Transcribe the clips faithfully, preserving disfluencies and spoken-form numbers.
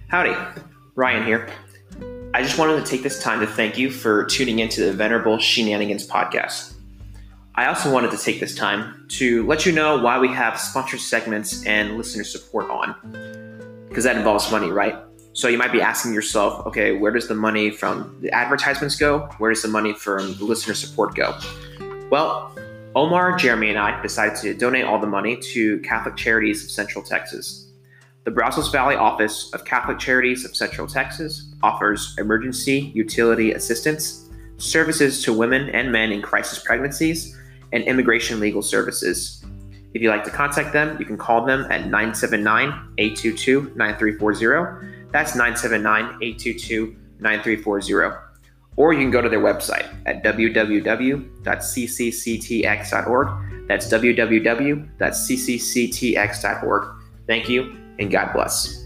Howdy, Ryan here. I just wanted to take this time to thank you for tuning into the Venerable Shenanigans podcast. I also wanted to take this time to let you know why we have sponsored segments and listener support on, because that involves money, right? So you might be asking yourself, okay, where does the money from the advertisements go? Where does the money from the listener support go? Well, Omar, Jeremy, and I decided to donate all the money to Catholic Charities of Central Texas. The Brazos Valley Office of Catholic Charities of Central Texas offers emergency utility assistance, services to women and men in crisis pregnancies, and immigration legal services. If you'd like to contact them, you can call them at nine seven nine, eight two two, nine three four zero. That's nine seven nine, eight two two, nine three four zero. Or you can go to their website at w w w dot c c c t x dot org. That's w w w dot c c c t x dot org. Thank you, and God bless.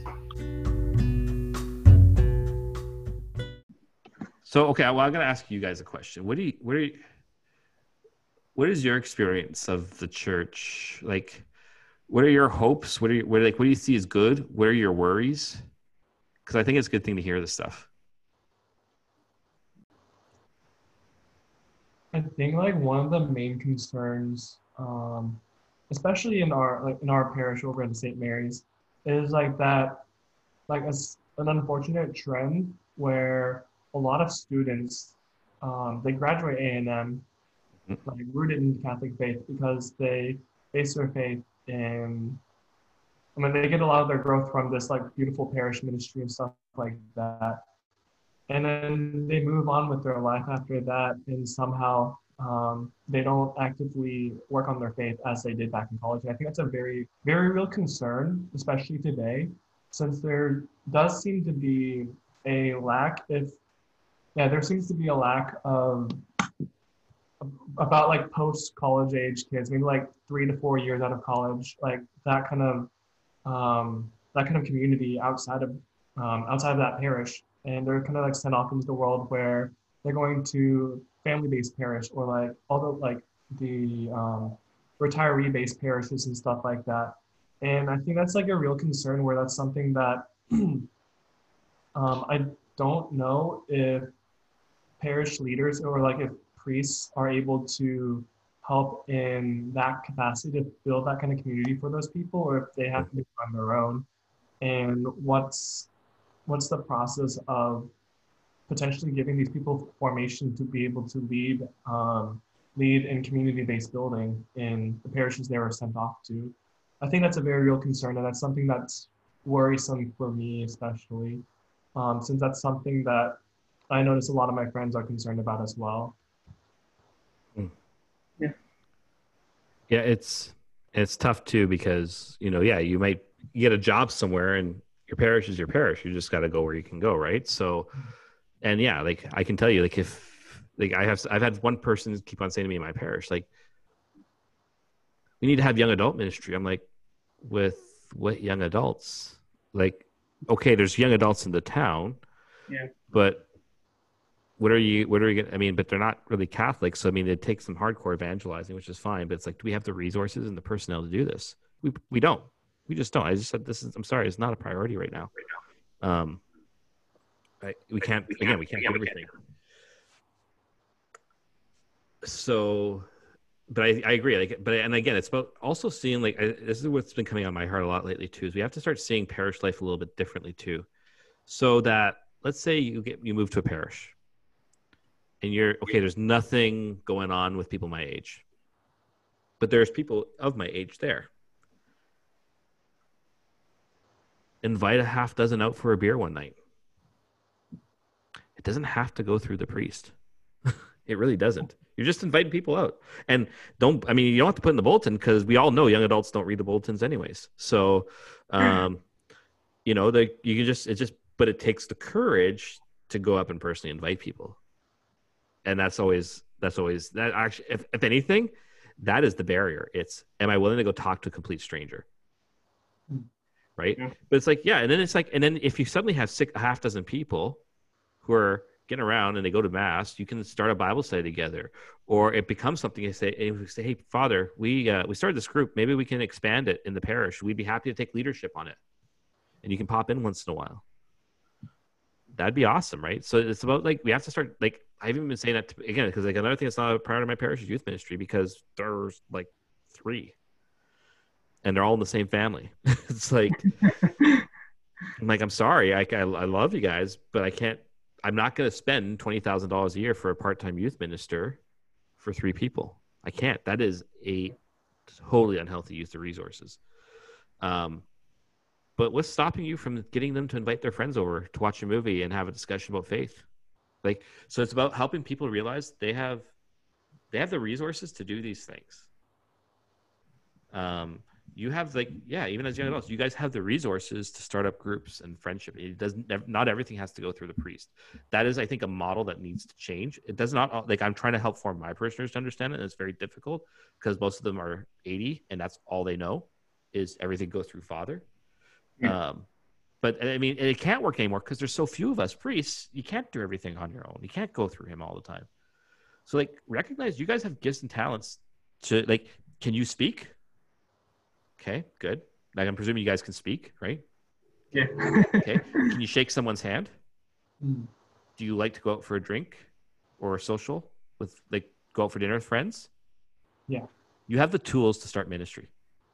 So, okay, well, I'm going to ask you guys a question. What do you, what are you, what is your experience of the church? Like, what are your hopes? What are you, what, like, what do you see as good? What are your worries? Because I think it's a good thing to hear this stuff. I think like one of the main concerns, um, especially in our like in our parish over in Saint Mary's, is like that, like a, an unfortunate trend where a lot of students, um, they graduate A and M, like rooted in Catholic faith because they base their faith in, I mean, they get a lot of their growth from this like beautiful parish ministry and stuff like that. And then they move on with their life after that, and somehow um, they don't actively work on their faith as they did back in college. And I think that's a very, very real concern, especially today, since there does seem to be a lack, if, yeah, there seems to be a lack of, about like post-college age kids, maybe like three to four years out of college, like that kind of, um, that kind of community outside of, um, outside of that parish. And they're kind of like sent off into the world where they're going to family-based parish or like all the like the um, retiree-based parishes and stuff like that. And I think that's like a real concern where that's something that um, I don't know if parish leaders or like if priests are able to help in that capacity to build that kind of community for those people, or if they have to do it on their own. And what's what's the process of potentially giving these people formation to be able to lead um, lead in community-based building in the parishes they were sent off to. I think that's a very real concern, and that's something that's worrisome for me, especially um, since that's something that I notice a lot of my friends are concerned about as well. Yeah, yeah, it's it's tough too because you know, yeah, you might get a job somewhere and your parish is your parish. You just got to go where you can go, right? So, and yeah, like I can tell you, like if like I have, I've had one person keep on saying to me in my parish, like, we need to have young adult ministry. I'm like, with what young adults? Like, okay, there's young adults in the town, yeah, but what are you? What are you? I mean, but they're not really Catholic, so I mean, it takes some hardcore evangelizing, which is fine. But it's like, do we have the resources and the personnel to do this? We we don't. We just don't. I just said this is. I'm sorry, it's not a priority right now. Um, I, we can't. Again, we can't do everything. So, but I, I agree. Like, but and again, it's about also seeing like I, this is what's been coming on my heart a lot lately too. Is we have to start seeing parish life a little bit differently too. So that let's say you get you move to a parish, and you're okay. There's nothing going on with people my age, but there's people of my age there. Invite a half dozen out for a beer one night. It doesn't have to go through the priest. It really doesn't. You're just inviting people out. And don't, I mean, you don't have to put in the bulletin because we all know young adults don't read the bulletins anyways. So, um, you know, the, you can just, it just, but it takes the courage to go up and personally invite people. And that's always, that's always, that actually, if, if anything, that is the barrier. It's, am I willing to go talk to a complete stranger? Right. Yeah. But it's like, yeah. And then it's like, and then if you suddenly have six, a half dozen people who are getting around and they go to mass, you can start a Bible study together, or it becomes something you say, you say, hey, Father, we, uh, we started this group. Maybe we can expand it in the parish. We'd be happy to take leadership on it. And you can pop in once in a while. that'd be awesome, right? So it's about like we have to start like I've even been saying that to, again because like another thing that's not a part of my parish's youth ministry because there's like three, and they're all in the same family. It's like I'm like I'm sorry, I, I I love you guys, but I can't. I'm not going to spend twenty thousand dollars a year for a part-time youth minister for three people. I can't. That is a totally unhealthy use of resources. Um, but what's stopping you from getting them to invite their friends over to watch a movie and have a discussion about faith? Like, so it's about helping people realize they have, they have the resources to do these things. Um, you have like, yeah, even as young adults, you guys have the resources to start up groups and friendship. It doesn't, not everything has to go through the priest. That is, I think, a model that needs to change. It does not, like, I'm trying to help form my parishioners to understand it, and it's very difficult because most of them are eighty, and that's all they know is everything goes through Father. Yeah. Um, but I mean, it can't work anymore because there's so few of us priests. You can't do everything on your own. You can't go through him all the time. So, like, recognize you guys have gifts and talents to, like, can you speak? Okay, good. Like, I'm presuming you guys can speak, right? Yeah. Okay. Can you shake someone's hand? Mm. Do you like to go out for a drink or a social with, like, go out for dinner with friends? Yeah. You have the tools to start ministry.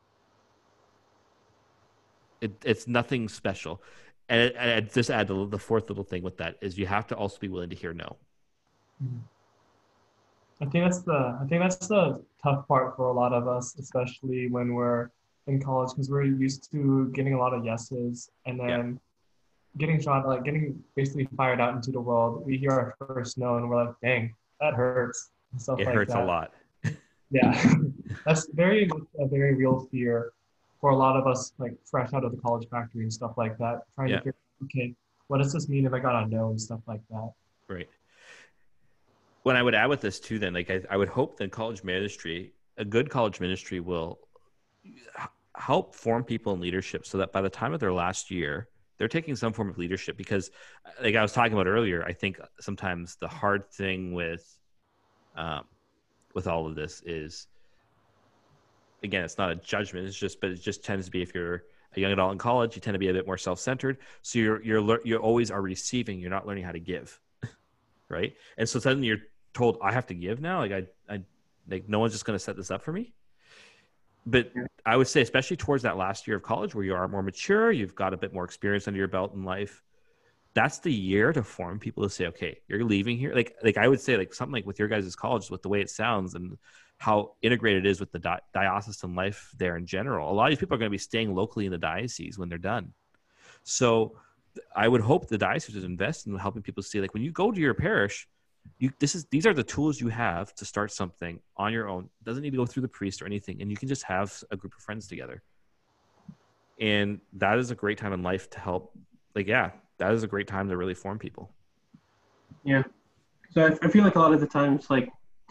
It, it's nothing special. And I, I just add the, the fourth little thing with that is you have to also be willing to hear no. Mm. I think that's the I think that's the tough part for a lot of us, especially when we're in college, because we're used to getting a lot of yeses and then yeah. getting shot, like getting basically fired out into the world. We hear our first no and we're like, dang, that hurts. And stuff it like hurts that. a lot. Yeah, that's very a very real fear for a lot of us, like fresh out of the college factory and stuff like that, trying yeah. to figure out, okay, what does this mean if I got a no and stuff like that. Right. When I would add with this too, then, like I, I would hope that college ministry, a good college ministry will help form people in leadership so that by the time of their last year, they're taking some form of leadership. Because like I was talking about earlier, I think sometimes the hard thing with, um, with all of this is, again, it's not a judgment. It's just, but it just tends to be, if you're a young adult in college, you tend to be a bit more self-centered. So you're, you're, you always are receiving. You're not learning how to give. Right. And so suddenly you're told, I have to give now. Like I, I, like no one's just going to set this up for me. But I would say, especially towards that last year of college where you are more mature, you've got a bit more experience under your belt in life. That's the year to form people to say, okay, you're leaving here. Like, like I would say, like something like with your guys' college, with the way it sounds and how integrated it is with the di- diocesan life there in general. A lot of these people are going to be staying locally in the diocese when they're done. So I would hope the diocese would invest in helping people see, like, when you go to your parish, you this is these are the tools you have to start something on your own. It doesn't need to go through the priest or anything, and you can just have a group of friends together. And that is a great time in life to help. Like, yeah, that is a great time to really form people. Yeah. So I, I feel like a lot of the times, like,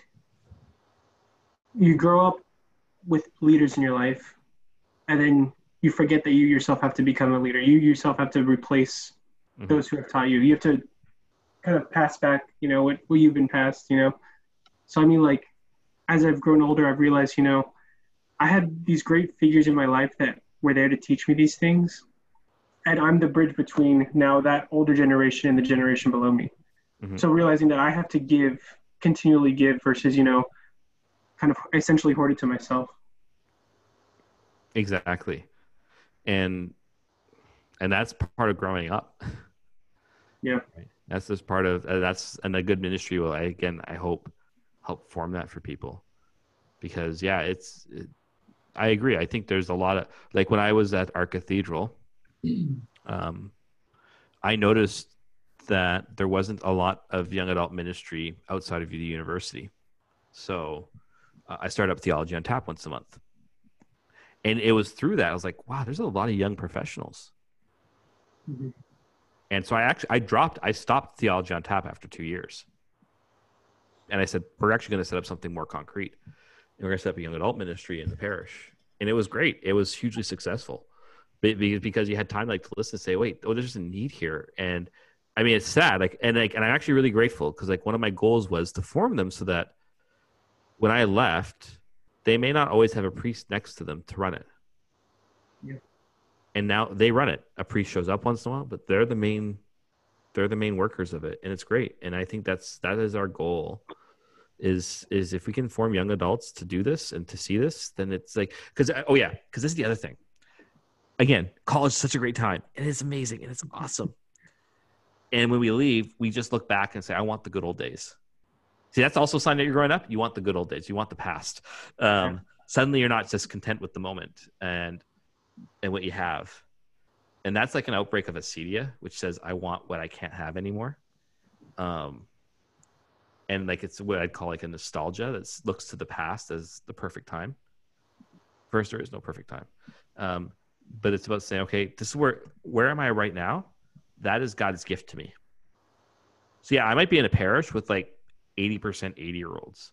you grow up with leaders in your life, and then you forget that you yourself have to become a leader. You yourself have to replace mm-hmm. those who have taught you. You have to kind of pass back, you know, what, what you've been passed, you know. So, I mean, like, as I've grown older, I've realized, you know, I had these great figures in my life that were there to teach me these things. And I'm the bridge between now that older generation and the generation below me. Mm-hmm. So realizing that I have to give, continually give versus, you know, kind of essentially hoard it to myself. Exactly. And and that's part of growing up. Yeah. Right? That's just part of uh, that's and a good ministry will, I, again, I hope help form that for people, because yeah, it's it, I agree. I think there's a lot of, like, when I was at our cathedral, um, I noticed that there wasn't a lot of young adult ministry outside of the university. So uh, I started up Theology on Tap once a month. And it was through that I was like, wow, there's a lot of young professionals. Mm-hmm. And so I actually, I dropped, I stopped Theology on Tap after two years. And I said, we're actually going to set up something more concrete. And we're going to set up a young adult ministry in the parish. And it was great. It was hugely successful. Because you had time, like, to listen and say, wait, oh, there's just a need here. And I mean, it's sad. Like, and like, and I'm actually really grateful, because like one of my goals was to form them so that when I left, they may not always have a priest next to them to run it. Yeah. And now they run it. A priest shows up once in a while, but they're the main, they're the main workers of it, and it's great. And I think that's that is our goal. Is is if we can form young adults to do this and to see this, then it's like because oh yeah, because this is the other thing. Again, college is such a great time, and it's amazing, and it's awesome. And when we leave, we just look back and say, "I want the good old days." See, that's also a sign that you're growing up. You want the good old days. You want the past. Um, right. Suddenly, you're not just content with the moment and and what you have. And that's like an outbreak of acedia, which says, "I want what I can't have anymore." Um, and like it's what I'd call like a nostalgia that looks to the past as the perfect time. First, there is no perfect time, um, but it's about saying, "Okay, this is where where am I right now? That is God's gift to me." So yeah, I might be in a parish with like eighty percent eighty-year-olds,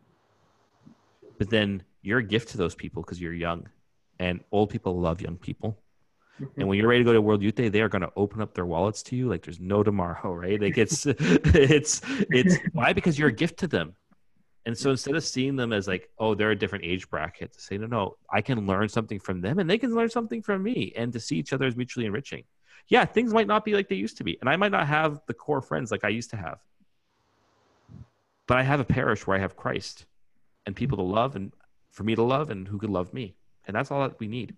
but then you're a gift to those people because you're young, and old people love young people. And when you're ready to go to World Youth Day, they are going to open up their wallets to you like there's no tomorrow, right? Like it's, it's, it's why? Because you're a gift to them. And so instead of seeing them as like, oh, they're a different age bracket, to say, no, no, I can learn something from them and they can learn something from me, and to see each other as mutually enriching. Yeah, things might not be like they used to be. And I might not have the core friends like I used to have. But I have a parish where I have Christ and people to love, and for me to love, and who could love me. And that's all that we need.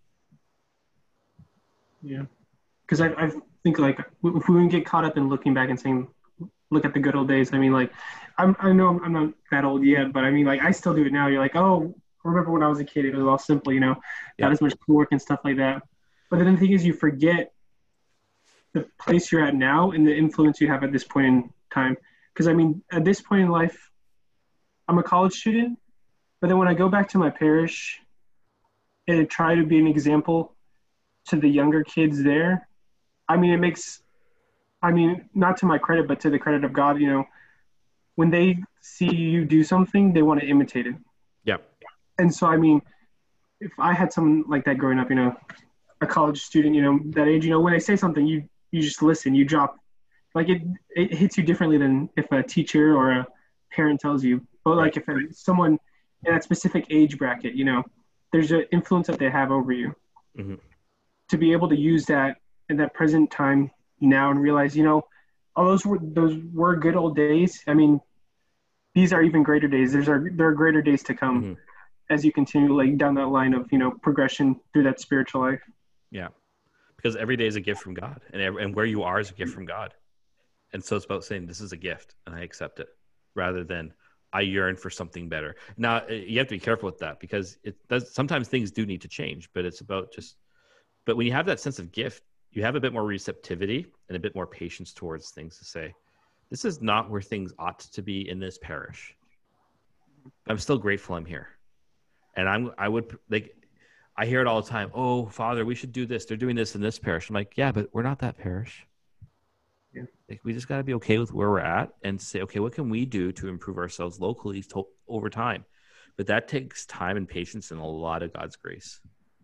Yeah, because I, I think like if we get caught up in looking back and saying, look at the good old days. I mean, like, I'm, I know I'm not that old yet, but I mean, like, I still do it now. You're like, oh, remember when I was a kid, it was all simple, you know, yeah. not as much schoolwork and stuff like that. But then the thing is, you forget the place you're at now and the influence you have at this point in time. Because I mean, at this point in life, I'm a college student, but then when I go back to my parish and try to be an example to the younger kids there, I mean, it makes, I mean, not to my credit, but to the credit of God, you know, when they see you do something, they want to imitate it. Yeah. And so, I mean, if I had someone like that growing up, you know, a college student, you know, that age, you know, when they say something, you, you just listen, you drop, like it, it hits you differently than if a teacher or a parent tells you. But like if someone in that specific age bracket, you know, there's an influence that they have over you. Mm-hmm. To be able to use that in that present time now and realize, you know, all those were those were good old days. I mean, these are even greater days. There's are there are greater days to come mm-hmm. as you continue like down that line of, you know, progression through that spiritual life. Yeah, because every day is a gift from God, and every, and where you are is a gift from God. And so it's about saying this is a gift and I accept it, rather than I yearn for something better. Now you have to be careful with that, because it does sometimes things do need to change, but it's about just. But when you have that sense of gift, you have a bit more receptivity and a bit more patience towards things, to say, this is not where things ought to be in this parish. I'm still grateful I'm here. And I'm, I would like, I hear it all the time. Oh, Father, we should do this. They're doing this in this parish. I'm like, yeah, but we're not that parish. Yeah. Like, we just got to be okay with where we're at and say, okay, what can we do to improve ourselves locally to, over time? But that takes time and patience and a lot of God's grace.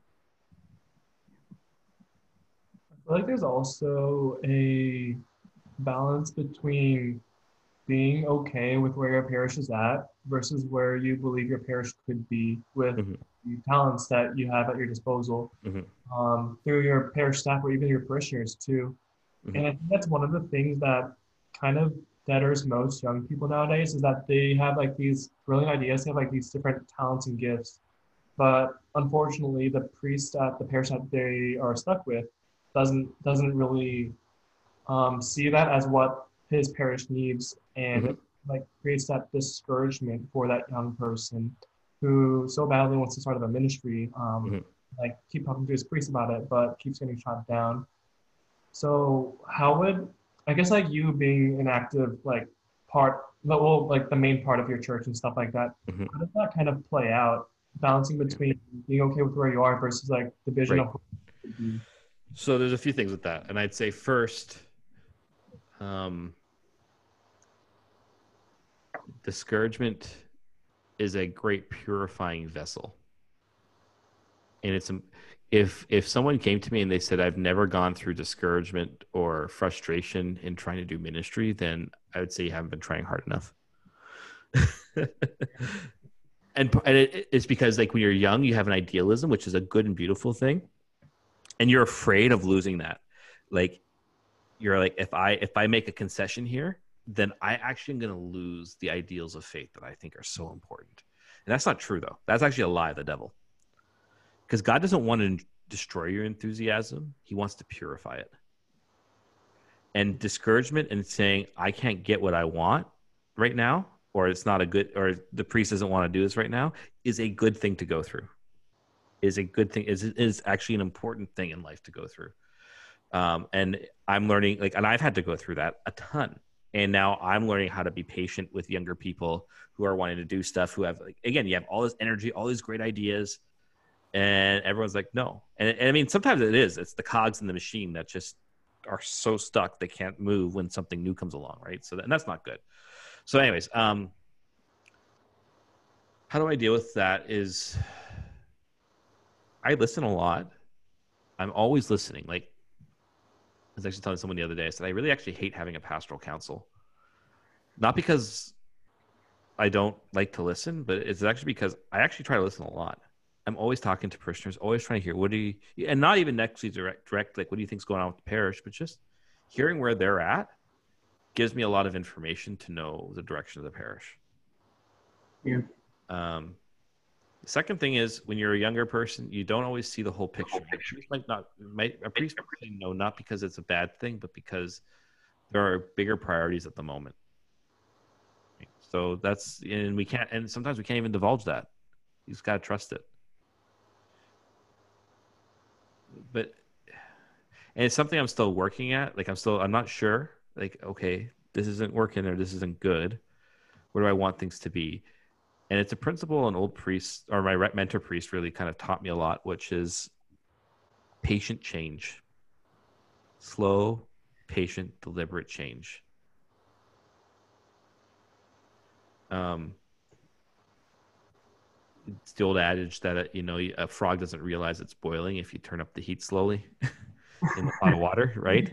I feel like there's also a balance between being okay with where your parish is at versus where you believe your parish could be with mm-hmm. the talents that you have at your disposal mm-hmm. um, through your parish staff or even your parishioners too. Mm-hmm. And I think that's one of the things that kind of deaders most young people nowadays, is that they have like these brilliant ideas, they have like these different talents and gifts. But unfortunately, the priest at the parish that they are stuck with doesn't doesn't really um, see that as what his parish needs, and mm-hmm. like creates that discouragement for that young person who so badly wants to start a ministry, um, mm-hmm. like keep talking to his priest about it, but keeps getting shot down. So how would, I guess like you being an active like part, well, like the main part of your church and stuff like that, mm-hmm. how does that kind of play out, balancing between being okay with where you are versus like the vision right. of So there's a few things with that. And I'd say first, um, discouragement is a great purifying vessel. And it's, if, if someone came to me and they said, I've never gone through discouragement or frustration in trying to do ministry, then I would say you haven't been trying hard enough. and and it, it's because like when you're young, you have an idealism, which is a good and beautiful thing. And you're afraid of losing that. Like you're like, if I if I make a concession here, then I actually am going to lose the ideals of faith that I think are so important. And that's not true, though. That's actually a lie of the devil. Because God doesn't want to destroy your enthusiasm. He wants to purify it. And discouragement and saying, I can't get what I want right now, or it's not a good, or the priest doesn't want to do this right now, is a good thing to go through. Is a good thing, is is actually an important thing in life to go through. Um, and I'm learning, like, and I've had to go through that a ton. And now I'm learning how to be patient with younger people who are wanting to do stuff, who have, like, again, you have all this energy, all these great ideas, and everyone's like, no. And, and I mean, sometimes it is. It's the cogs in the machine that just are so stuck they can't move when something new comes along, right? So that, and that's not good. So anyways, um, how do I deal with that is I listen a lot. I'm always listening. Like, I was actually telling someone the other day, I said, I really actually hate having a pastoral council. Not because I don't like to listen, but it's actually because I actually try to listen a lot. I'm always talking to parishioners, always trying to hear, what do you, and not even actually direct, direct, like, what do you think's going on with the parish, but just hearing where they're at gives me a lot of information to know the direction of the parish. Yeah. Um, the second thing is, when you're a younger person, you don't always see the whole picture. A priest might not, might, a priest might say no, not because it's a bad thing, but because there are bigger priorities at the moment. So that's, and we can't, and sometimes we can't even divulge that. You just got to trust it. But, and it's something I'm still working at. Like, I'm still, I'm not sure. Like, okay, this isn't working or this isn't good. Where do I want things to be? And it's a principle an old priest, or my mentor priest, really kind of taught me a lot, which is patient change. Slow, patient, deliberate change. Um, it's the old adage that, you know, a frog doesn't realize it's boiling if you turn up the heat slowly in a pot of water, right?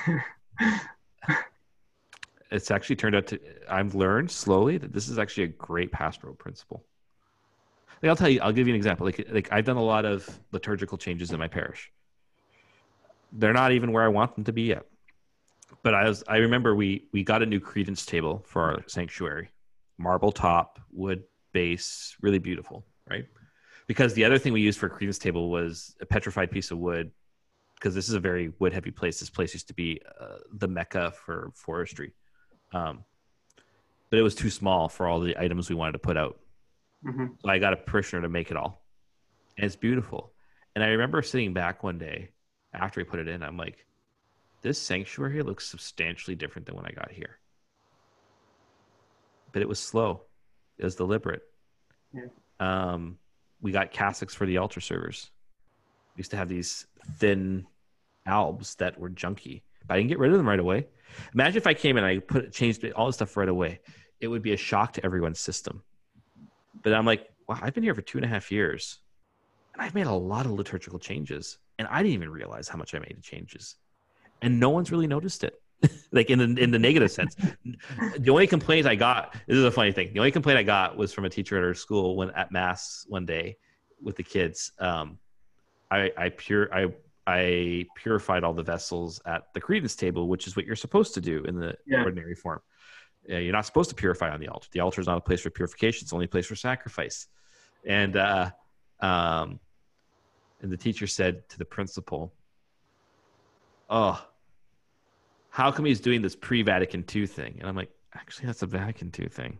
It's actually turned out to, I've learned slowly that this is actually a great pastoral principle. Like, I'll tell you, I'll give you an example. Like, like I've done a lot of liturgical changes in my parish. They're not even where I want them to be yet. But I was, I remember we, we got a new credence table for our sanctuary. Marble top, wood base, really beautiful, right? Because the other thing we used for a credence table was a petrified piece of wood, because this is a very wood heavy place. This place used to be uh, the Mecca for forestry. Um, but it was too small for all the items we wanted to put out. Mm-hmm. So I got a parishioner to make it all. And it's beautiful. And I remember sitting back one day after we put it in, I'm like, this sanctuary looks substantially different than when I got here. But it was slow. It was deliberate. Yeah. Um, we got cassocks for the altar servers. We used to have these thin albs that were junky, but I didn't get rid of them right away. Imagine if I came in and I put changed all this stuff right away. It would be a shock to everyone's system. But I'm like, wow, I've been here for two and a half years, and I've made a lot of liturgical changes, and I didn't even realize how much I made the changes, and no one's really noticed it. Like, in the in the negative sense. The only complaint I got, this is a funny thing. The only complaint I got was from a teacher at our school when at mass one day with the kids. Um, I I pure I. I purified all the vessels at the credence table, which is what you're supposed to do in the Yeah. ordinary form. Uh, you're not supposed to purify on the altar. The altar is not a place for purification. It's only a place for sacrifice. And, uh, um, and the teacher said to the principal, oh, how come he's doing this pre-Vatican two thing? And I'm like, actually, that's a Vatican two thing.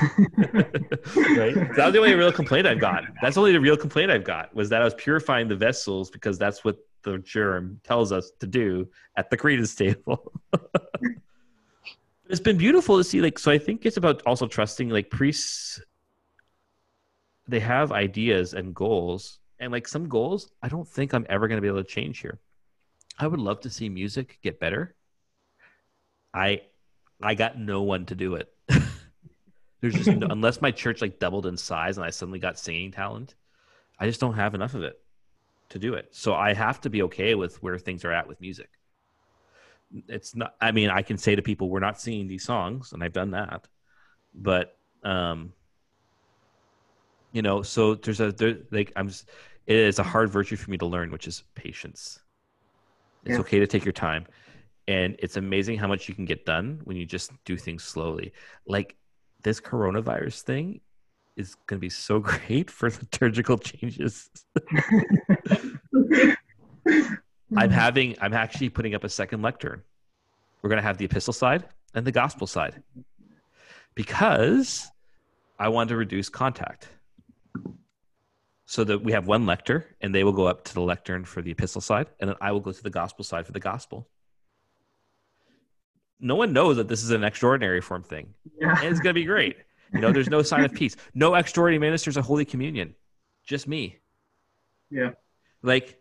Right? That was the only real complaint I've got. That's the only real complaint I've got, was that I was purifying the vessels because that's what the germ tells us to do at the credence table. It's been beautiful to see. Like, so I think it's about also trusting, like, priests, they have ideas and goals, and like some goals I don't think I'm ever going to be able to change here. I would love to see music get better. I I got no one to do it. There's just no, unless my church like doubled in size and I suddenly got singing talent, I just don't have enough of it to do it. So I have to be okay with where things are at with music. It's not, I mean, I can say to people, we're not singing these songs, and I've done that, but, um, you know, so there's a, there, like, I'm just, it is a hard virtue for me to learn, which is patience. It's Yeah. okay to take your time. And it's amazing how much you can get done when you just do things slowly. Like this coronavirus thing is going to be so great for liturgical changes. I'm having, I'm actually putting up a second lectern. We're going to have the epistle side and the gospel side because I want to reduce contact. So that we have one lector and they will go up to the lectern for the epistle side, and then I will go to the gospel side for the gospel. No one knows that this is an extraordinary form thing. Yeah. And it's going to be great. You know, there's no sign of peace. No extraordinary ministers of Holy Communion. Just me. Yeah. Like,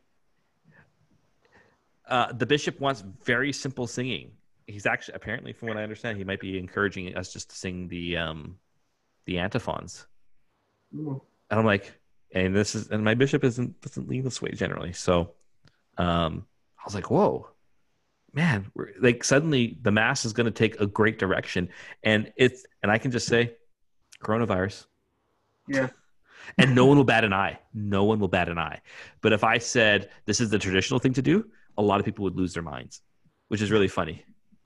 uh, the bishop wants very simple singing. He's actually, apparently, from what I understand, he might be encouraging us just to sing the um, the antiphons. Ooh. And I'm like, and this is, and my bishop isn't doesn't lean this way generally. So, um, I was like, whoa, man, we're, like suddenly the mass is going to take a great direction, and it's, and I can just say, coronavirus. Yeah. And no one will bat an eye. No one will bat an eye. But if I said this is the traditional thing to do, a lot of people would lose their minds, which is really funny.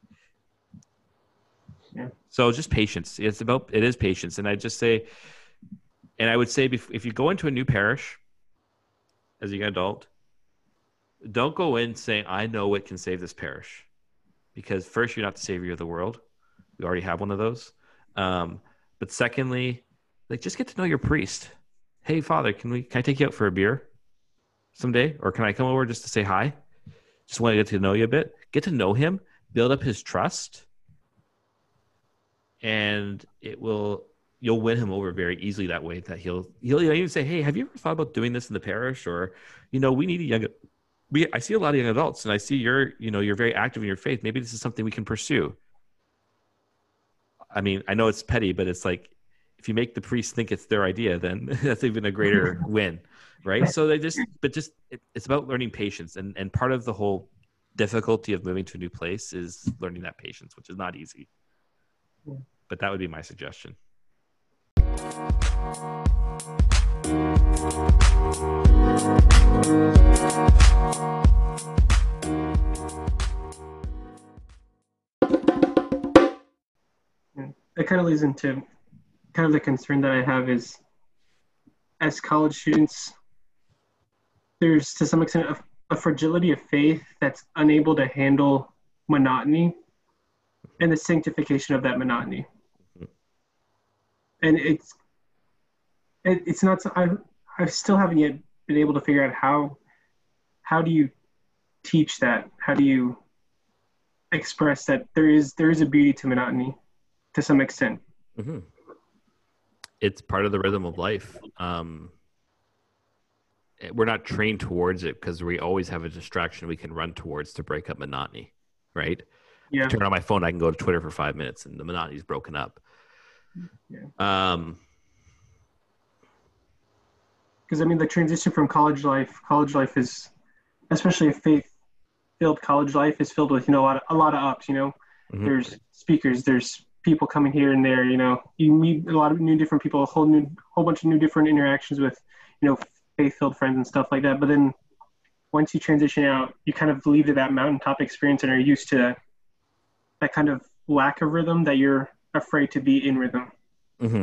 Yeah. So just patience. It's about, it is patience. And I just say, and I would say, if you go into a new parish as a young adult, don't go in saying, I know what can save this parish. Because first, you're not the savior of the world. We already have one of those. Um, but secondly, like, just get to know your priest. Hey, Father, can we, can I take you out for a beer someday? Or can I come over just to say hi? Just want to get to know you a bit. Get to know him, build up his trust, and it will, you'll win him over very easily that way. That he'll he'll even say, "Hey, have you ever thought about doing this in the parish?" Or, you know, we need a young. We I see a lot of young adults, and I see you're you know you're very active in your faith. Maybe this is something we can pursue. I mean, I know it's petty, but it's like if you make the priest think it's their idea, then that's even a greater win, right? So they just, but just it, it's about learning patience, and and part of the whole difficulty of moving to a new place is learning that patience, which is not easy. But that would be my suggestion. That kind of leads into kind of the concern that I have is, as college students, there's to some extent a, a fragility of faith that's unable to handle monotony and the sanctification of that monotony. And it's it, it's not I I still haven't yet been able to figure out how how do you teach that? How do you express that there is there is a beauty to monotony to some extent? Mm-hmm. It's part of the rhythm of life. Um, we're not trained towards it because we always have a distraction we can run towards to break up monotony, right? Yeah. Turn on my phone, I can go to Twitter for five minutes, and the monotony is broken up. Yeah. Um, because I mean, the transition from college life, college life is, especially a faith-filled college life, is filled with you know a lot of, a lot of ups. You know, mm-hmm. There's speakers, there's people coming here and there. You know, you meet a lot of new different people, a whole new, whole bunch of new different interactions with, you know, faith-filled friends and stuff like that. But then once you transition out, you kind of leave to that mountaintop experience and are used to that kind of lack of rhythm that you're afraid to be in rhythm. Mm-hmm.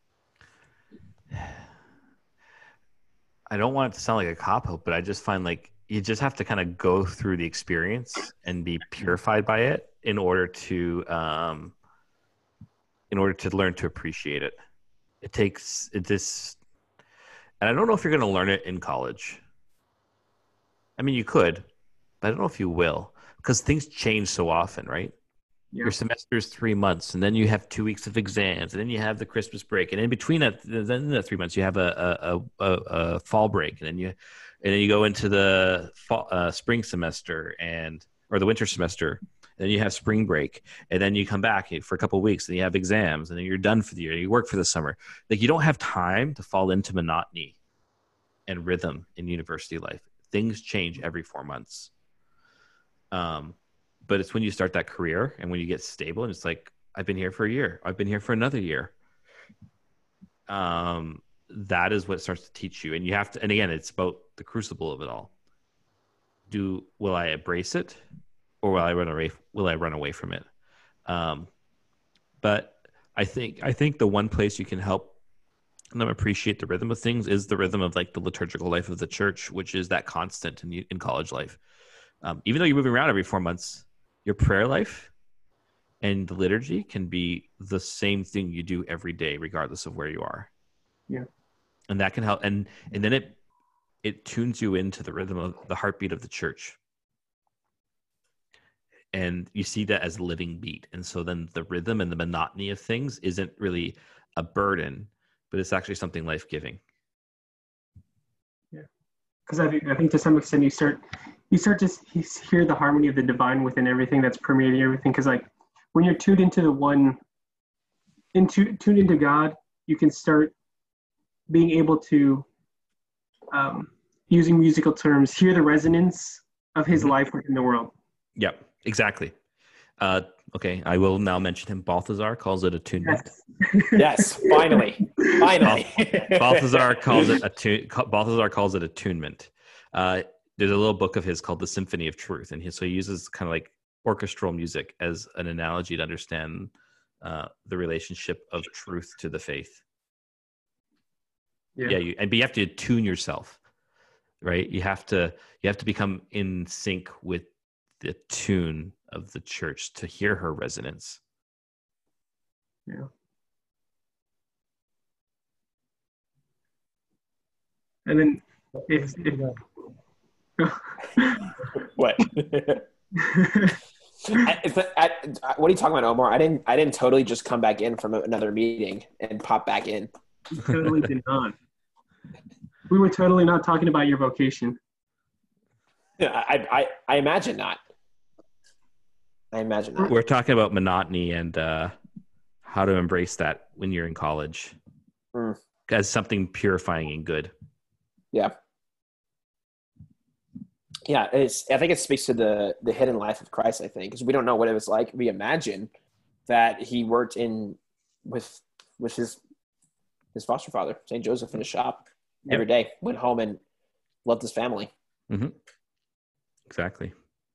I don't want it to sound like a cop-out, but I just find like you just have to kind of go through the experience and be purified by it in order to um, in order to learn to appreciate it. It takes it just, and I don't know if you're going to learn it in college. I mean, you could, but I don't know if you will, because things change so often, right? Yeah. Your semester is three months, and then you have two weeks of exams, and then you have the Christmas break, and in between that, then that three months, you have a a, a, a fall break, and then you and then you go into the fall, uh, spring semester and or the winter semester, and then you have spring break, and then you come back for a couple of weeks, and you have exams, and then you're done for the year. You work for the summer. Like you don't have time to fall into monotony and rhythm in university life. Things change every four months. Um. But it's when you start that career and when you get stable and it's like, I've been here for a year. I've been here for another year. Um, that is what starts to teach you. And you have to, and again, it's about the crucible of it all. Do, will I embrace it or will I run away? Will I run away from it? Um, but I think I think the one place you can help them appreciate the rhythm of things is the rhythm of like the liturgical life of the church, which is that constant in in college life. Um, even though you're moving around every four months, your prayer life and the liturgy can be the same thing you do every day, regardless of where you are. Yeah, and that can help. And and then it it tunes you into the rhythm of the heartbeat of the church. And you see that as a living beat. And so then the rhythm and the monotony of things isn't really a burden, but it's actually something life-giving. Yeah. Because I think, I think to some extent you start, you start to hear the harmony of the divine within everything that's permeating everything. Because like when you're tuned into the one, into tuned into God, you can start being able to, um, using musical terms, hear the resonance of his mm-hmm. life within the world. Yep. Exactly. Uh, okay, I will now mention him. Balthazar calls it attunement. Yes, yes finally, finally. Balthazar calls it attune. Balthazar calls it attunement. Uh, there's a little book of his called The Symphony of Truth, and he, so he uses kind of like orchestral music as an analogy to understand uh, the relationship of truth to the faith. Yeah, yeah you, and but you have to attune yourself, right? You have to you have to become in sync with the tune of the church to hear her resonance. Yeah. And then if, if what? I, if, I, I, what are you talking about, Omar? I didn't I didn't totally just come back in from another meeting and pop back in. You totally did not. We were totally not talking about your vocation. Yeah, I I, I imagine not. I imagine not. We're talking about monotony and uh, how to embrace that when you're in college mm. as something purifying and good. Yeah. Yeah, it's. I think it speaks to the the hidden life of Christ, I think, because we don't know what it was like. We imagine that he worked in with with his his foster father, Saint Joseph, in his shop yep. every day, went home and loved his family. Mm-hmm. Exactly.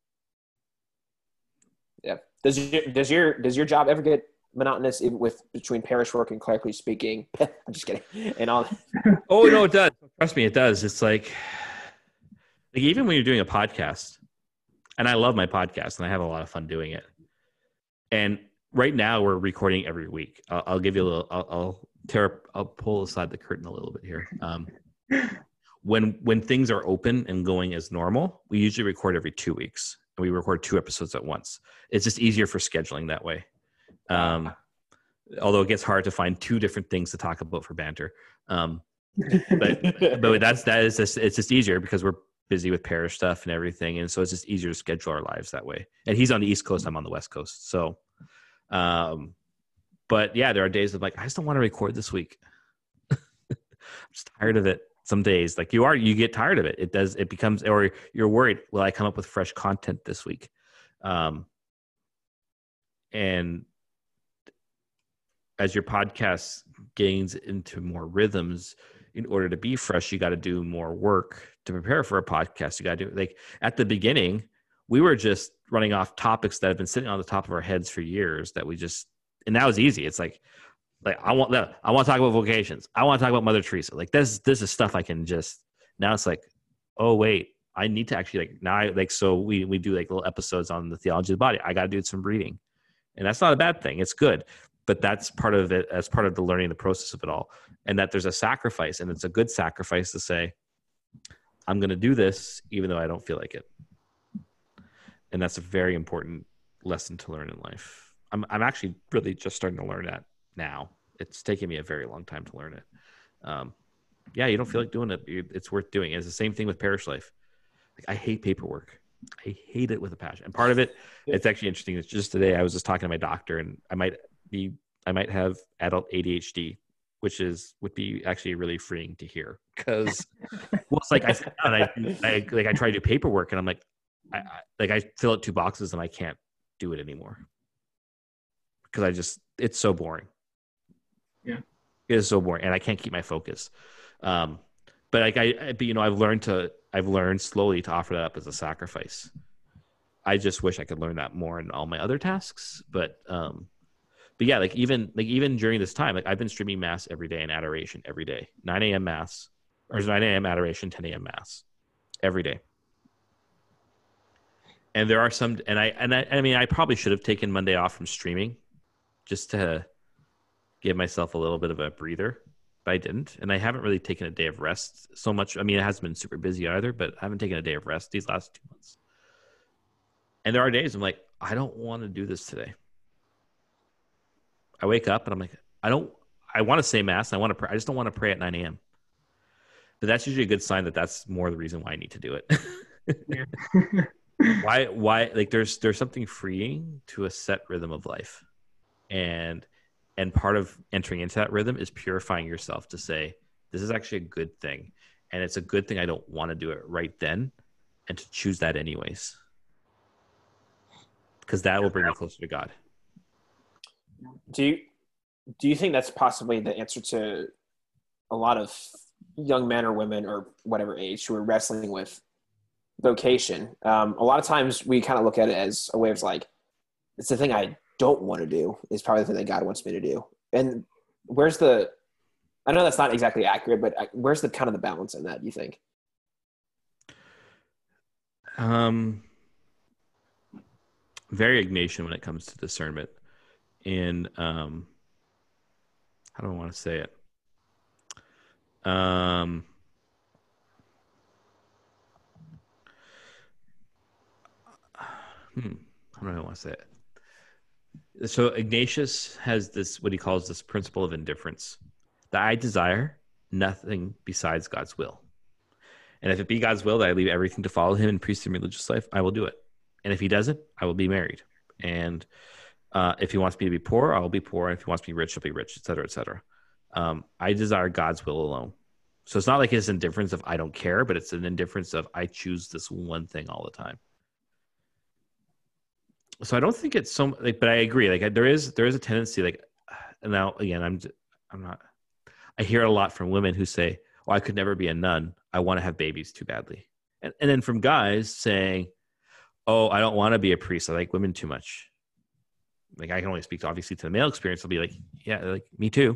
Yeah. Does your does your does your job ever get monotonous with between parish work and clerically speaking? I'm just kidding. And all. Oh no, it does. Trust me, it does. It's like, like even when you're doing a podcast, and I love my podcast, and I have a lot of fun doing it. And right now we're recording every week. I'll, I'll give you a little. I'll, I'll tear. I'll pull aside the curtain a little bit here. Um, when when things are open and going as normal, we usually record every two weeks. And we record two episodes at once. It's just easier for scheduling that way. Um, although it gets hard to find two different things to talk about for banter. Um, but but that's that is just, it's just easier because we're busy with parish stuff and everything, and so it's just easier to schedule our lives that way. And he's on the East Coast, I'm on the West Coast. So, um, but yeah, there are days of like I just don't want to record this week. I'm just tired of it. Some days, like you are, you get tired of it. It does. It becomes, or you're worried. Will I come up with fresh content this week? Um, and as your podcast gains into more rhythms, in order to be fresh, you got to do more work to prepare for a podcast. You got to do like at the beginning, we were just running off topics that have been sitting on the top of our heads for years. That we just, and that was easy. It's like. Like I want that. I want to talk about vocations. I want to talk about Mother Teresa. Like this, this is stuff I can just. Now it's like, oh wait, I need to actually like now. I, like so, we we do like little episodes on the theology of the body. I got to do some reading, and that's not a bad thing. It's good, but that's part of it as part of the learning, the process of it all, and that there's a sacrifice, and it's a good sacrifice to say, I'm going to do this even though I don't feel like it, and that's a very important lesson to learn in life. I'm I'm actually really just starting to learn that. Now it's taken me a very long time to learn it. Um, yeah, you don't feel like doing it. It's worth doing. It's the same thing with parish life. Like, I hate paperwork. I hate it with a passion. And part of it, it's actually interesting. It's just today I was just talking to my doctor, and I might be, I might have adult A D H D, which is would be actually really freeing to hear because, well, it's like I, and I, I like I try to do paperwork, and I'm like, I, I like I fill out two boxes, and I can't do it anymore because I just it's so boring. Yeah, it is so boring, and I can't keep my focus. Um, but like I, but you know, I've learned to, I've learned slowly to offer that up as a sacrifice. I just wish I could learn that more in all my other tasks. But um, but yeah, like even like even during this time, like I've been streaming mass every day and adoration every day. nine a.m. mass or nine a.m. adoration, ten a.m. mass every day. And there are some, and I and I I mean I probably should have taken Monday off from streaming, just to give myself a little bit of a breather, but I didn't. And I haven't really taken a day of rest so much. I mean, it hasn't been super busy either, but I haven't taken a day of rest these last two months. And there are days I'm like, I don't want to do this today. I wake up and I'm like, I don't, I want to say mass. I want to pray. I just don't want to pray at nine a.m. But that's usually a good sign that that's more the reason why I need to do it. why, why, like there's, there's something freeing to a set rhythm of life. And, and part of entering into that rhythm is purifying yourself to say, this is actually a good thing. And it's a good thing. I don't want to do it right then, and to choose that anyways. Because that will bring you closer to God. Do you do you think that's possibly the answer to a lot of young men or women or whatever age who are wrestling with vocation? Um, a lot of times we kind of look at it as a way of like, it's the thing I don't want to do is probably the thing that God wants me to do. And where's the, I know that's not exactly accurate, but where's the kind of the balance in that, you think? Um, very Ignatian when it comes to discernment. And um, how do I want to say it? Um, hmm, how do I want to say it? So Ignatius has this, what he calls this principle of indifference, that I desire nothing besides God's will. And if it be God's will that I leave everything to follow him in priesthood and religious life, I will do it. And if he doesn't, I will be married. And uh, if he wants me to be poor, I will be poor. And if he wants me to be rich, I'll be rich, et cetera, et cetera. Um, I desire God's will alone. So it's not like it's indifference of I don't care, but it's an indifference of I choose this one thing all the time. So I don't think it's so like, but I agree. Like there is, there is a tendency like, and now again, I'm, I'm not, I hear a lot from women who say, oh, I could never be a nun. I want to have babies too badly. And, and then from guys saying, oh, I don't want to be a priest. I like women too much. Like I can only speak to, obviously to the male experience. I'll be like, yeah, like me too.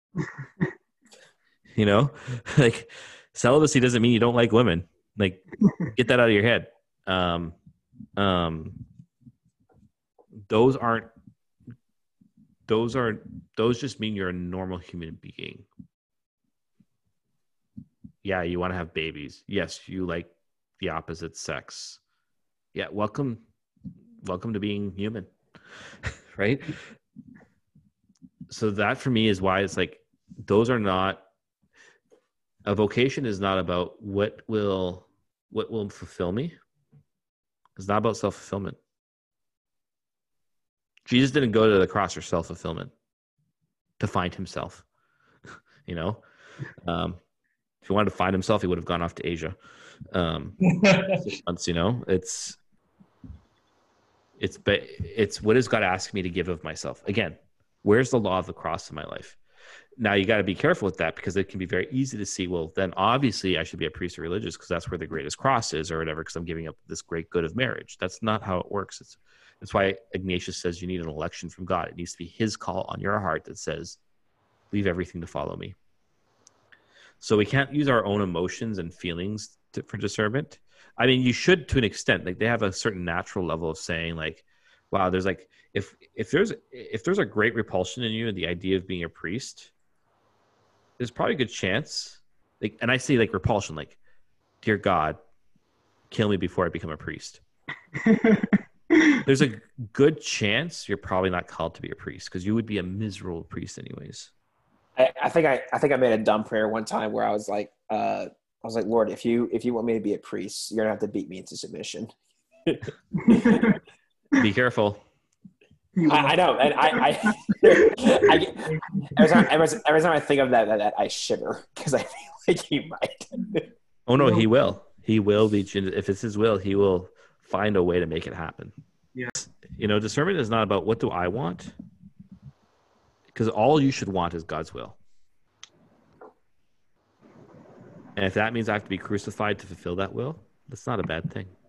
You know, like celibacy doesn't mean you don't like women. Like get that out of your head. Um, um, those aren't, those aren't, those just mean you're a normal human being. Yeah, you want to have babies. Yes, you like the opposite sex. Yeah, welcome, welcome to being human, right? So that for me is why it's like, those are not, a vocation is not about what will, what will fulfill me. It's not about self-fulfillment. Jesus didn't go to the cross for self-fulfillment, to find himself, you know? Um, if he wanted to find himself, he would have gone off to Asia. Um, six months, you know, it's, it's, but it's what does God ask me to give of myself? Again, where's the law of the cross in my life? Now you got to be careful with that because it can be very easy to see, well, then obviously I should be a priest or religious because that's where the greatest cross is or whatever, because I'm giving up this great good of marriage. That's not how it works. It's, that's why Ignatius says you need an election from God. It needs to be his call on your heart that says, leave everything to follow me. So we can't use our own emotions and feelings to, for discernment. I mean, you should to an extent. Like they have a certain natural level of saying like, wow, there's like, if if there's if there's a great repulsion in you and the idea of being a priest, there's probably a good chance. Like, and I say like repulsion, like, dear God, kill me before I become a priest. There's a good chance you're probably not called to be a priest because you would be a miserable priest anyways. I, I think I, I think I made a dumb prayer one time where I was like, uh, I was like, Lord, if you if you want me to be a priest, you're gonna have to beat me into submission. Be careful. I, I know, and I, I, I every, time, every, every time I think of that, that, that I shiver because I feel like he might. Oh no, he will. He will be. If it's his will, he will find a way to make it happen. Yeah. You know, discernment is not about what do I want, because all you should want is God's will. And if that means I have to be crucified to fulfill that will, that's not a bad thing.